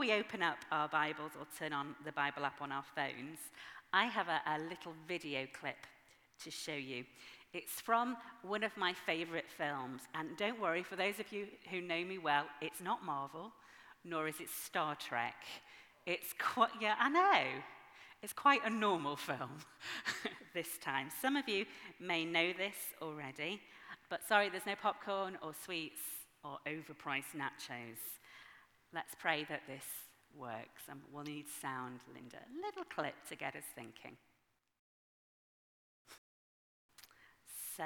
we open up our Bibles or turn on the Bible app on our phones, I have a little video clip to show you. It's from one of my favorite films. And don't worry, for those of you who know me well, it's not Marvel, nor is it Star Trek. It's quite, yeah, I know. It's quite a normal film this time. Some of you may know this already, but sorry, there's no popcorn or sweets or overpriced nachos. Let's pray that this works, and we'll need sound, Linda. A little clip to get us thinking. So,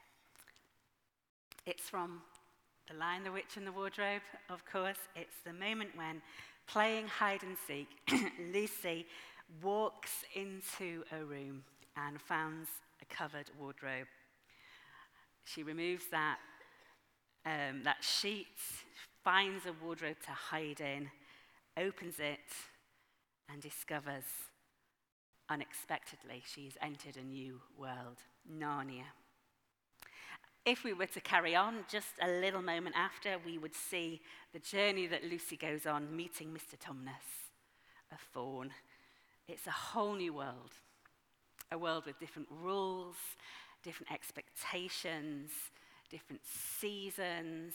it's from The Lion, the Witch and the Wardrobe, of course. It's the moment when, playing hide and seek, Lucy walks into a room and finds a covered wardrobe. She removes that sheet, finds a wardrobe to hide in, opens it, and discovers, unexpectedly, she's entered a new world, Narnia. If we were to carry on, just a little moment after, we would see the journey that Lucy goes on, meeting Mr. Tumnus, a faun. It's a whole new world, a world with different rules, different expectations, different seasons,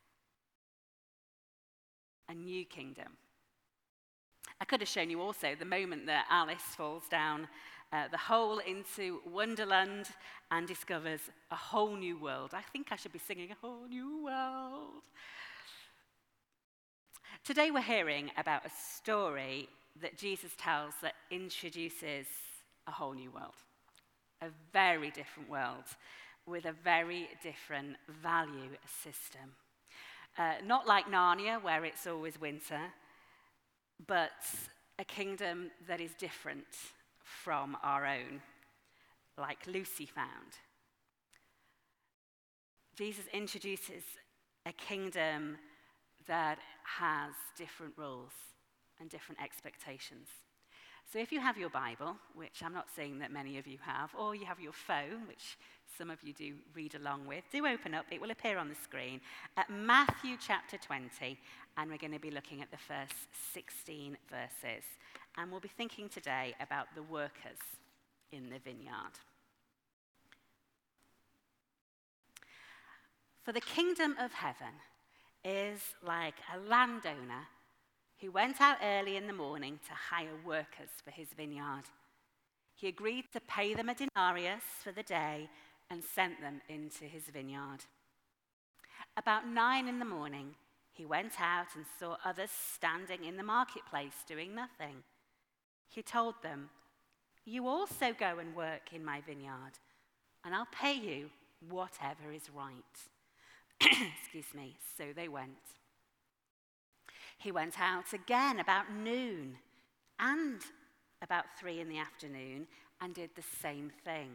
a new kingdom. I could have shown you also the moment that Alice falls down the hole into Wonderland and discovers a whole new world. I think I should be singing a whole new world. Today we're hearing about a story that Jesus tells that introduces a whole new world, a very different world with a very different value system. Not like Narnia, where it's always winter, but a kingdom that is different from our own, like Lucy found. Jesus introduces a kingdom that has different rules and different expectations. So if you have your Bible, which I'm not saying that many of you have, or you have your phone, which some of you do read along with, do open up. It will appear on the screen at Matthew chapter 20, and we're going to be looking at the first 16 verses. And we'll be thinking today about the workers in the vineyard. For the kingdom of heaven is like a landowner who went out early in the morning to hire workers for his vineyard. He agreed to pay them a denarius for the day and sent them into his vineyard. About 9 in the morning, he went out and saw others standing in the marketplace doing nothing. He told them, "You also go and work in my vineyard, and I'll pay you whatever is right." Excuse me. So they went. He went out again about noon and about 3 in the afternoon and did the same thing.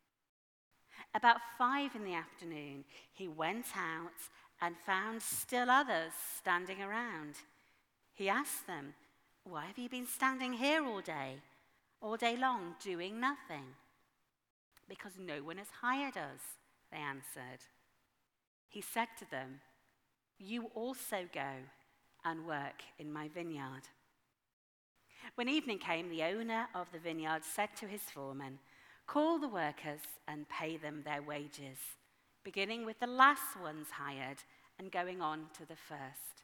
About 5 in the afternoon, he went out and found still others standing around. He asked them, "Why have you been standing here all day long, doing nothing?" "Because no one has hired us," they answered. He said to them, "You also go and work in my vineyard." When evening came, the owner of the vineyard said to his foreman, "Call the workers and pay them their wages, beginning with the last ones hired and going on to the first."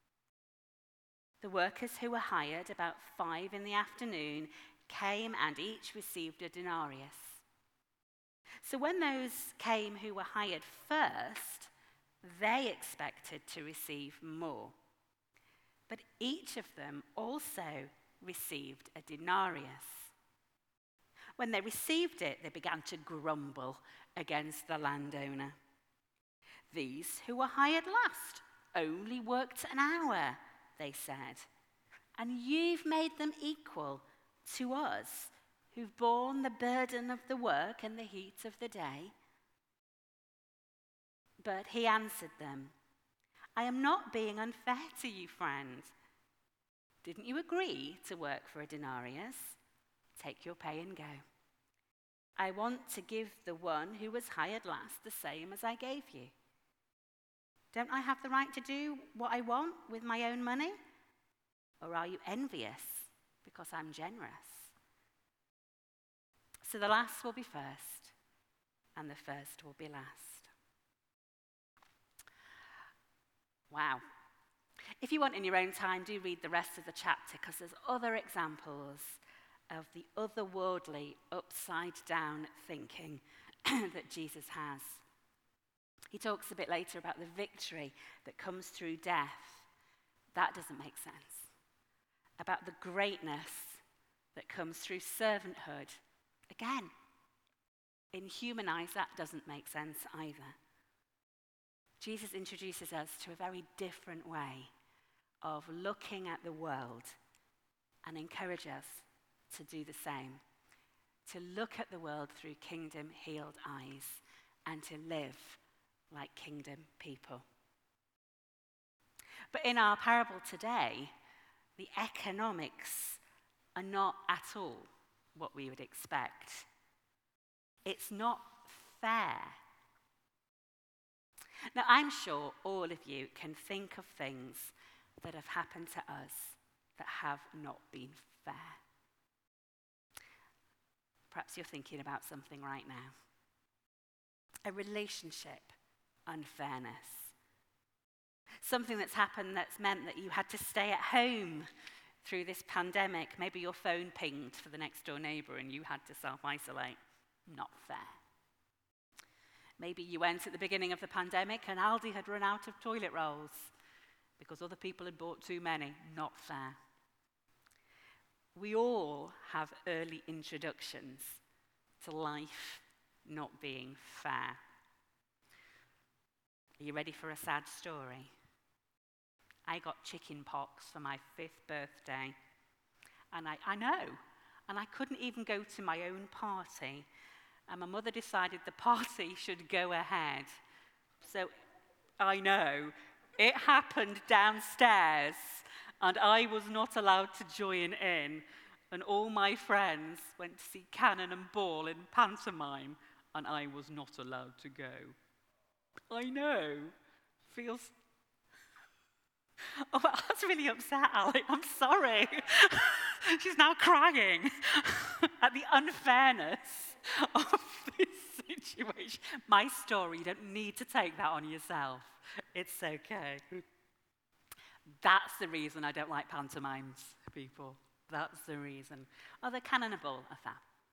The workers who were hired about 5 in the afternoon came and each received a denarius. So when those came who were hired first, they expected to receive more. But each of them also received a denarius. When they received it, they began to grumble against the landowner. "These who were hired last only worked an hour," they said, "and you've made them equal to us who've borne the burden of the work and the heat of the day." But he answered them, "I am not being unfair to you, friend. Didn't you agree to work for a denarius? Take your pay and go. I want to give the one who was hired last the same as I gave you. Don't I have the right to do what I want with my own money?" Or are you envious because I'm generous? So the last will be first, and the first will be last. Wow. If you want in your own time, do read the rest of the chapter, because there's other examples of the otherworldly, upside-down thinking that Jesus has. He talks a bit later about the victory that comes through death. That doesn't make sense. About the greatness that comes through servanthood. Again, in human eyes, that doesn't make sense either. Jesus introduces us to a very different way of looking at the world and encourages us to do the same. To look at the world through kingdom-healed eyes and to live like kingdom people. But in our parable today, the economics are not at all what we would expect. It's not fair. Now, I'm sure all of you can think of things that have happened to us that have not been fair. Perhaps you're thinking about something right now. A relationship unfairness. Something that's happened that's meant that you had to stay at home through this pandemic. Maybe your phone pinged for the next door neighbour and you had to self-isolate. Not fair. Maybe you went at the beginning of the pandemic and Aldi had run out of toilet rolls because other people had bought too many. Not fair. We all have early introductions to life not being fair. Are you ready for a sad story? I got chicken pox for my 5th birthday. And I know. And I couldn't even go to my own party. And my mother decided the party should go ahead. So I know. It happened downstairs. And I was not allowed to join in. And all my friends went to see Cannon and Ball in pantomime. And I was not allowed to go. I know. Feels... Oh, that's really upset, Alec. I'm sorry. She's now crying at the unfairness of this situation. My story, you don't need to take that on yourself. It's okay. That's the reason I don't like pantomimes, people. That's the reason. Oh, the Cannon and Ball affair.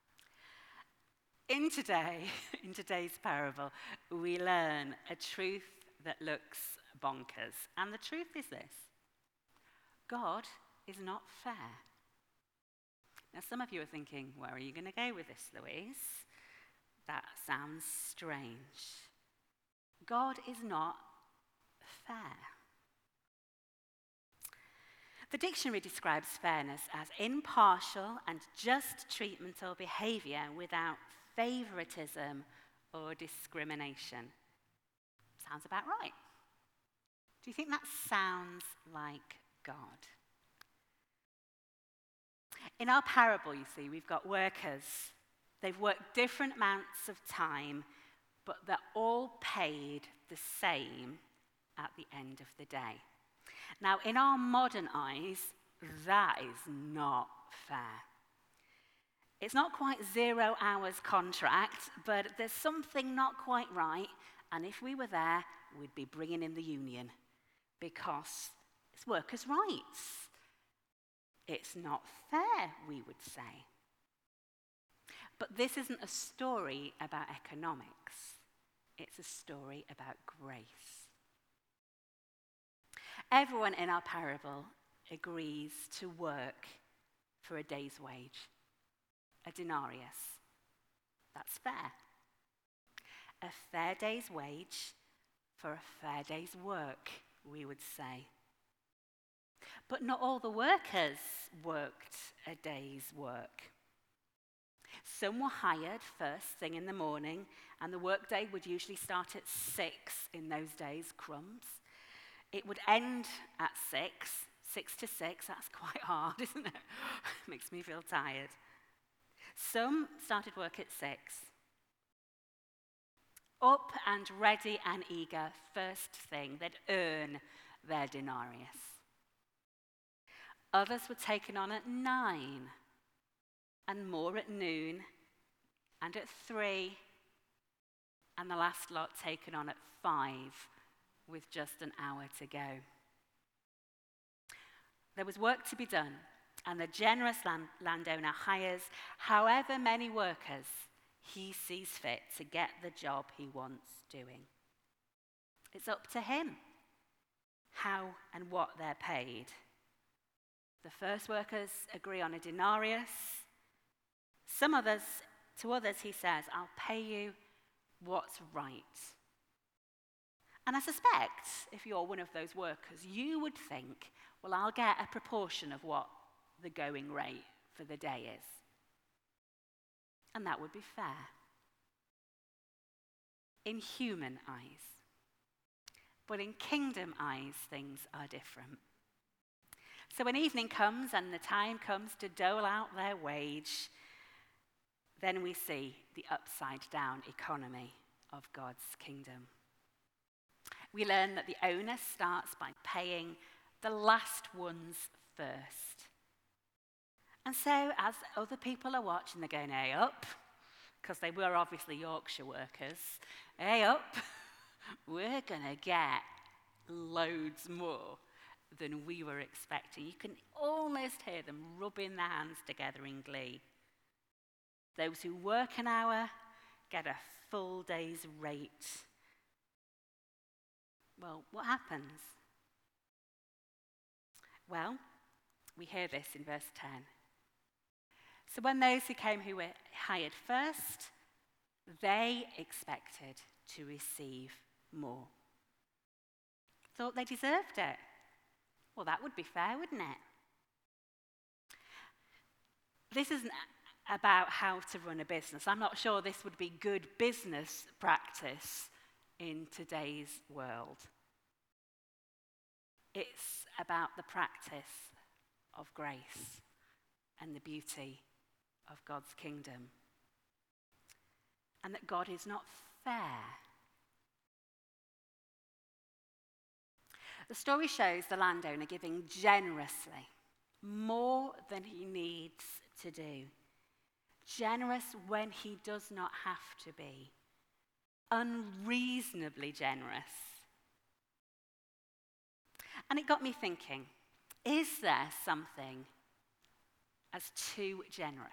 In today's parable, we learn a truth that looks bonkers. And the truth is this: God is not fair. Now, some of you are thinking, where are you going to go with this, Louise? That sounds strange. God is not fair. The dictionary describes fairness as impartial and just treatment or behavior without favoritism or discrimination. Sounds about right. Do you think that sounds like God? In our parable, you see, we've got workers. They've worked different amounts of time, but they're all paid the same at the end of the day. Now, in our modern eyes, that is not fair. It's not quite 0 hours contract, but there's something not quite right, and if we were there, we'd be bringing in the union, because it's workers' rights. It's not fair, we would say. But this isn't a story about economics. It's a story about grace. Everyone in our parable agrees to work for a day's wage, a denarius. That's fair. A fair day's wage for a fair day's work, we would say. But not all the workers worked a day's work. Some were hired first thing in the morning, and the workday would usually start at 6 in those days, crumbs. It would end at 6 to 6, that's quite hard, isn't it? Makes me feel tired. Some started work at 6. Up and ready and eager, first thing, they'd earn their denarius. Others were taken on at 9, and more at noon, and at 3, and the last lot taken on at 5, with just an hour to go. There was work to be done, and the generous landowner hires however many workers he sees fit to get the job he wants doing. It's up to him how and what they're paid. The first workers agree on a denarius. To others he says, I'll pay you what's right. And I suspect if you're one of those workers, you would think, well, I'll get a proportion of what the going rate for the day is. And that would be fair. In human eyes. But in kingdom eyes, things are different. So when evening comes and the time comes to dole out their wage, then we see the upside-down economy of God's kingdom. We learn that the owner starts by paying the last ones first. And so as other people are watching, they're going, hey up, because they were obviously Yorkshire workers. Hey up, we're going to get loads more than we were expecting. You can almost hear them rubbing their hands together in glee. Those who work an hour get a full day's rate. Well, what happens? Well, we hear this in verse 10. So when those who came who were hired first, they expected to receive more. Thought they deserved it. Well, that would be fair, wouldn't it? This isn't about how to run a business. I'm not sure this would be good business practice in today's world. It's about the practice of grace and the beauty of God's kingdom. And that God is not fair. The story shows the landowner giving generously, more than he needs to do. Generous when he does not have to be. Unreasonably generous. And it got me thinking, is there something as too generous?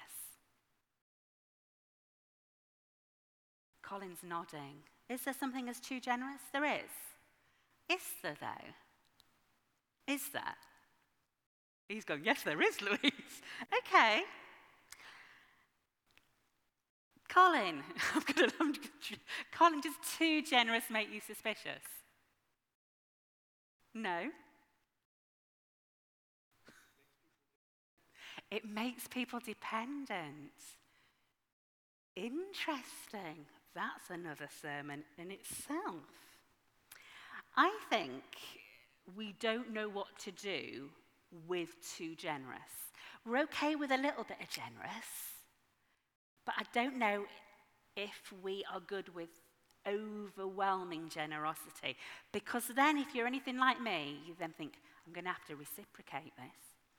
Colin's nodding. Is there something as too generous? There is. Is there, though? Is there? He's going, yes, there is, Louise. Okay. Colin, Colin, does too generous make you suspicious? No. It makes people dependent. Interesting. That's another sermon in itself. I think we don't know what to do with too generous. We're okay with a little bit of generous, but I don't know if we are good with overwhelming generosity. Because then if you're anything like me, you then think, I'm going to have to reciprocate this.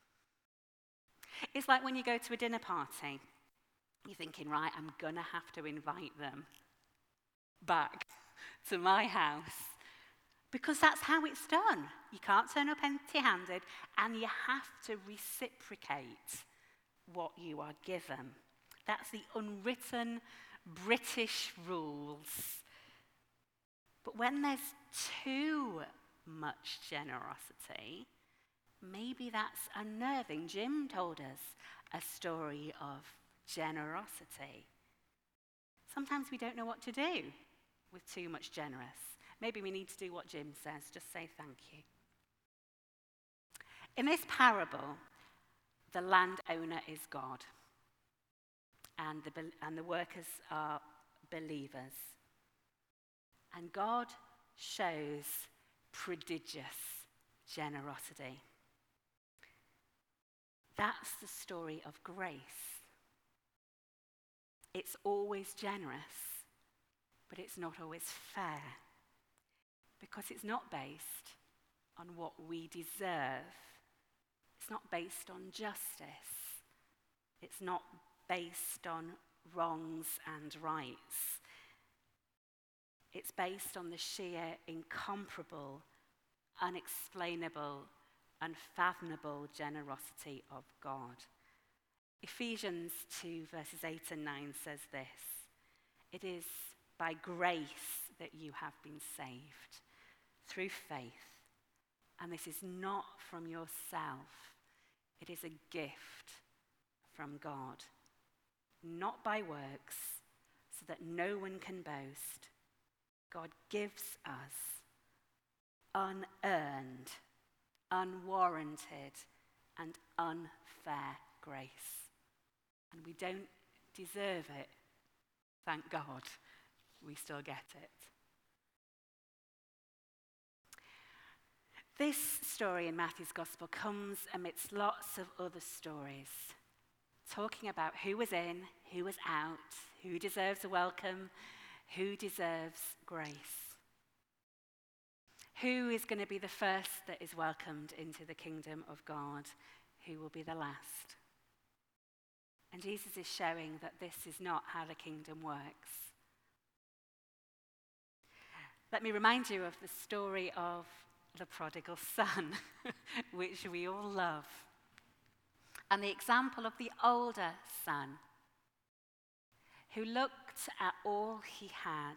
It's like when you go to a dinner party, you're thinking, right, I'm going to have to invite them back to my house. Because that's how it's done. You can't turn up empty-handed, and you have to reciprocate what you are given. That's the unwritten British rules. But when there's too much generosity, maybe that's unnerving. Jim told us a story of generosity. Sometimes we don't know what to do with too much generous. Maybe we need to do what Jim says, just say thank you. In this parable, the landowner is God, and the workers are believers. And God shows prodigious generosity. That's the story of grace. It's always generous, but it's not always fair. Because it's not based on what we deserve. It's not based on justice. It's not based on wrongs and rights. It's based on the sheer, incomparable, unexplainable, unfathomable generosity of God. Ephesians 2 verses 8 and 9 says this: "It is by grace that you have been saved, through faith. And this is not from yourself. It is a gift from God, not by works, so that no one can boast. God gives us unearned, unwarranted, and unfair grace. And we don't deserve it. Thank God, we still get it." This story in Matthew's Gospel comes amidst lots of other stories, talking about who was in, who was out, who deserves a welcome, who deserves grace. Who is going to be the first that is welcomed into the kingdom of God? Who will be the last? And Jesus is showing that this is not how the kingdom works. Let me remind you of the story of the prodigal son, which we all love, and the example of the older son, who looked at all he had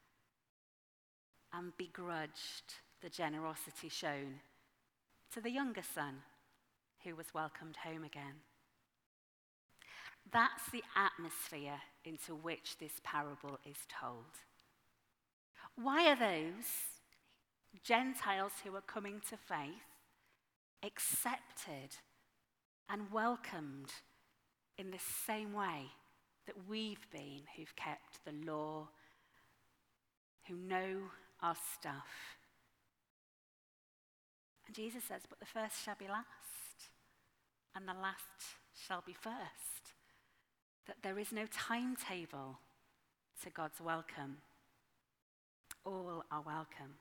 and begrudged the generosity shown to the younger son, who was welcomed home again. That's the atmosphere into which this parable is told. Why are those Gentiles who are coming to faith accepted and welcomed in the same way that we've been, who've kept the law, who know our stuff? And Jesus says, but the first shall be last, and the last shall be first. That there is no timetable to God's welcome. All are welcome.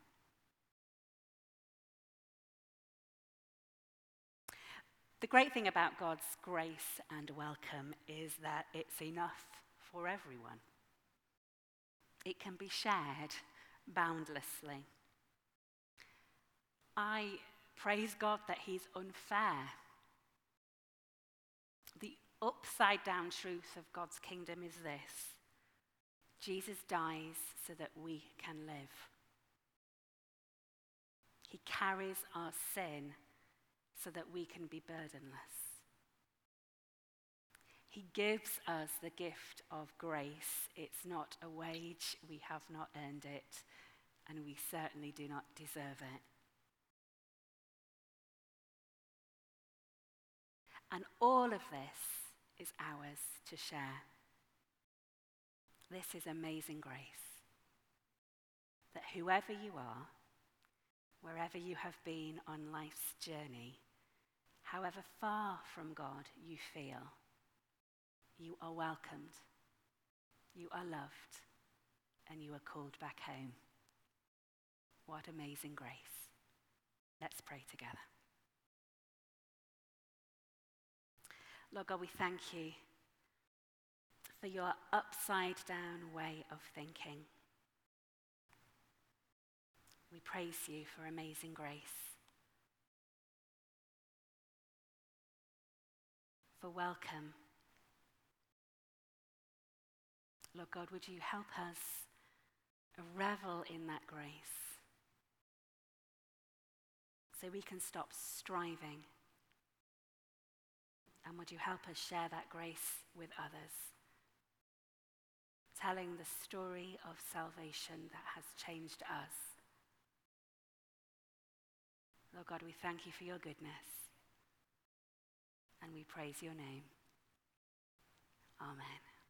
The great thing about God's grace and welcome is that it's enough for everyone. It can be shared boundlessly. I praise God that he's unfair. The upside down truth of God's kingdom is this: Jesus dies so that we can live. He carries our sin so that we can be burdenless. He gives us the gift of grace. It's not a wage. We have not earned it, and we certainly do not deserve it. And all of this is ours to share. This is amazing grace. That whoever you are, wherever you have been on life's journey, however far from God you feel, you are welcomed, you are loved, and you are called back home. What amazing grace. Let's pray together. Lord God, we thank you for your upside down way of thinking. We praise you for amazing grace, for welcome. Lord God, would you help us revel in that grace so we can stop striving? And would you help us share that grace with others, telling the story of salvation that has changed us? Lord God, we thank you for your goodness, and we praise your name. Amen.